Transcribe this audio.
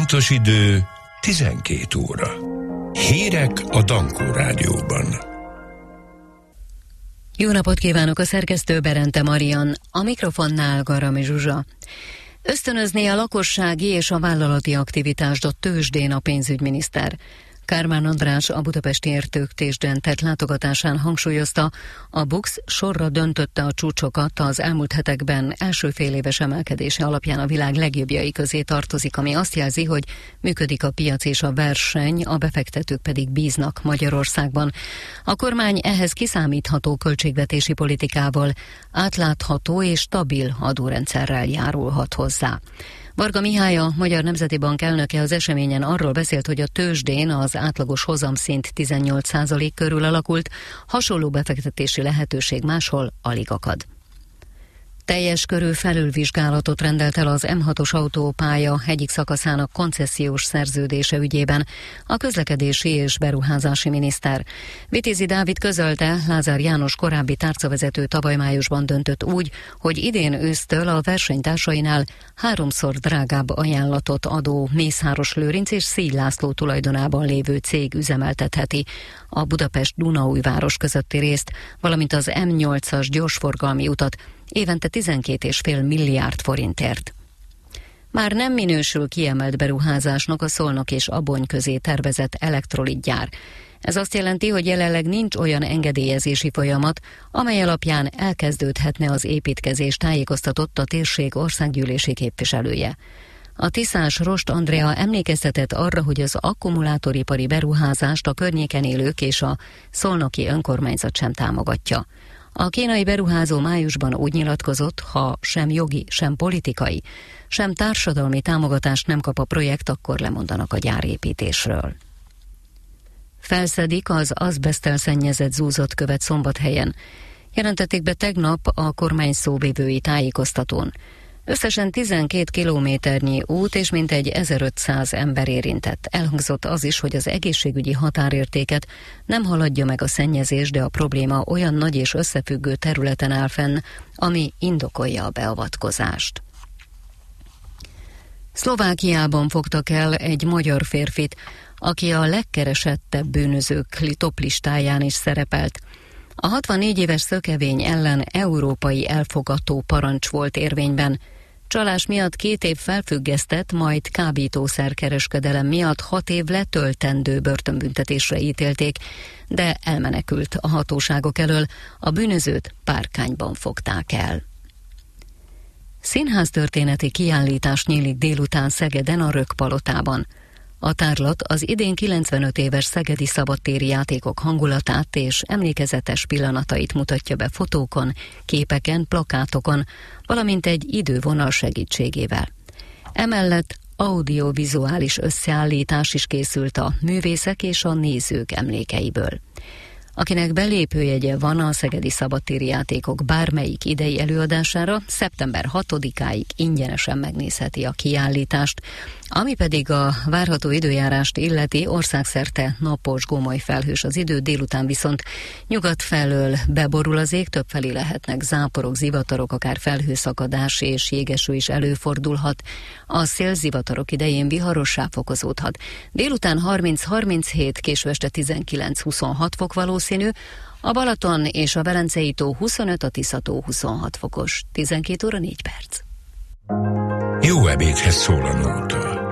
Pontos idő 12 óra. Hírek a Dankó Rádióban. Jó napot kívánok, a szerkesztő Berente Marian, a mikrofonnál Garami Zsuzsa. Ösztönözni a lakossági és a vállalati aktivitást a tőzsdén a pénzügyminiszter. Kármán András a budapesti értéktőzsdén tett látogatásán hangsúlyozta, a BUX sorra döntötte a csúcsokat, az elmúlt hetekben első féléves emelkedése alapján a világ legjobbjai közé tartozik, ami azt jelzi, hogy működik a piac és a verseny, a befektetők pedig bíznak Magyarországban. A kormány ehhez kiszámítható költségvetési politikával, átlátható és stabil adórendszerrel járulhat hozzá. Varga Mihály, a Magyar Nemzeti Bank elnöke az eseményen arról beszélt, hogy a tőzsdén az átlagos hozamszint 18% körül alakult, hasonló befektetési lehetőség máshol alig akad. Teljes körű felülvizsgálatot rendelt el az M6-os autópálya egyik szakaszának koncesziós szerződése ügyében a közlekedési és beruházási miniszter. Vitézi Dávid közölte, Lázár János korábbi tárcavezető tavaly májusban döntött úgy, hogy idén ősztől a versenytársainál 3-szor drágább ajánlatot adó Mészáros Lőrinc és Szíj László tulajdonában lévő cég üzemeltetheti a Budapest-Dunaújváros közötti részt, valamint az M8-as gyorsforgalmi utat évente 12,5 milliárd forintért. Már nem minősül kiemelt beruházásnak a Szolnok és Abony közé tervezett elektrolitgyár. Ez azt jelenti, hogy jelenleg nincs olyan engedélyezési folyamat, amely alapján elkezdődhetne az építkezés, tájékoztatott a térség országgyűlési képviselője. A Tiszás Rost Andrea emlékeztetett arra, hogy az akkumulátoripari beruházást a környéken élők és a szolnoki önkormányzat sem támogatja. A kínai beruházó májusban úgy nyilatkozott, ha sem jogi, sem politikai, sem társadalmi támogatást nem kap a projekt, akkor lemondanak a gyárépítésről. Felszedik az azbeszttel szennyezett zúzott követ Szombathelyen. Jelentették be tegnap a kormány szóvivői tájékoztatón. Összesen 12 kilométernyi út és mintegy 1500 ember érintett. Elhangzott az is, hogy az egészségügyi határértéket nem haladja meg a szennyezés, de a probléma olyan nagy és összefüggő területen áll fenn, ami indokolja a beavatkozást. Szlovákiában fogtak el egy magyar férfit, aki a legkeresettebb bűnözők toplistáján is szerepelt. A 64 éves szökevény ellen európai elfogató parancs volt érvényben. Csalás miatt 2 év felfüggesztett, majd kábítószerkereskedelem miatt 6 év letöltendő börtönbüntetésre ítélték, de elmenekült a hatóságok elől, a bűnözőt Párkányban fogták el. Színháztörténeti kiállítás nyílik délután Szegeden a Rökkpalotában. A tárlat az idén 95 éves szegedi szabadtéri játékok hangulatát és emlékezetes pillanatait mutatja be fotókon, képeken, plakátokon, valamint egy idővonal segítségével. Emellett audiovizuális összeállítás is készült a művészek és a nézők emlékeiből. Akinek belépőjegye van a szegedi szabadtéri játékok bármelyik idei előadására, szeptember 6-áig ingyenesen megnézheti a kiállítást, ami pedig a várható időjárást illeti, országszerte napos, gomoly felhős az idő, délután viszont nyugat felől beborul az ég, többfelé lehetnek záporok, zivatarok, akár felhőszakadás és jégeső is előfordulhat. A szélzivatarok idején viharossá fokozódhat. Délután 30-37, késő este 19-26 fok valószínű, a Balaton és a Velencei tó 25, a Tisza-tó 26 fokos. 12 óra 4 perc. Jó ebédhez szól a nóta.